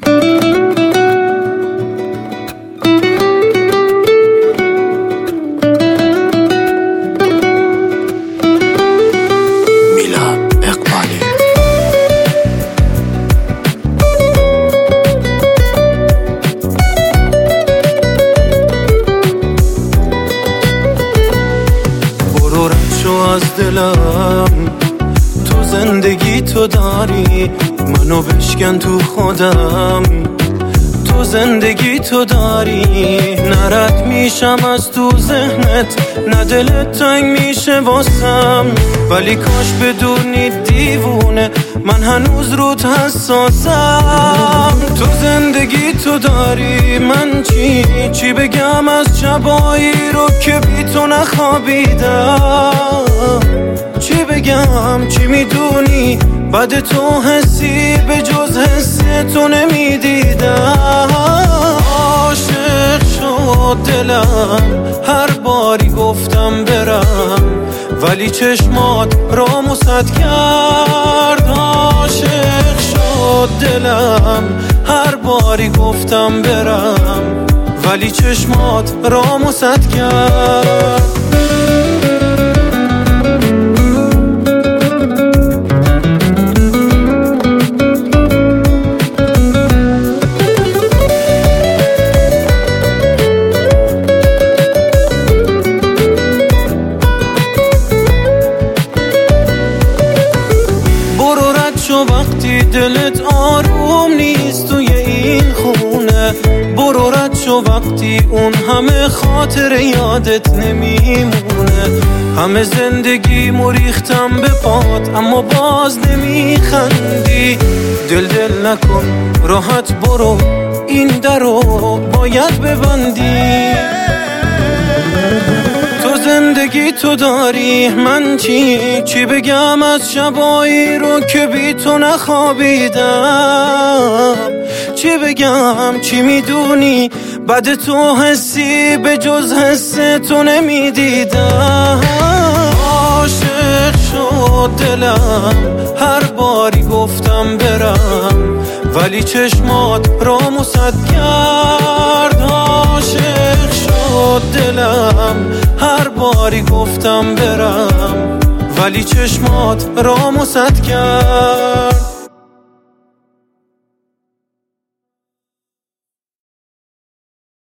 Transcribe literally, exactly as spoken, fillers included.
از دلم تو زندگی تو داری، منو بشکن تو خودم. تو زندگی تو داری، نرد میشم از تو ذهنت، نه دلت تنگ میشه واسم. ولی کاش بدونی دیوونه، من هنوز روت حساسم. تو زندگی تو داری، من چی چی بگم از شبایی رو که بی تو نخوابیدم. چی بگم چی میدونی بعد تو حسی به جز حس تو نمیدیدم. عاشق شد دلم، هر باری گفتم برم، ولی چشمات رامو سد کرد. عاشق شد دلم، هر باری گفتم برم، ولی چشمات رامو سد کرد. وقتی دلت آروم نیست توی این خونه، برو رد شو وقتی اون همه خاطر یادت نمیمونه. همه زندگی مریختم به پات، اما باز نمیخندی. دل دل نکن راحت برو، این درو باید ببندی. تو زندگی تو داری، من چی چی بگم از شبایی رو که بی تو نخوابیدم. چی بگم چی میدونی بعد تو حسی به جز حس تو نمیدیدم. عاشق شد دلم، هر باری گفتم برم، ولی چشمات رامو سد کرد. عاشق شد دلم، هر باری گفتم برم، ولی چشمات رامو سد کرد.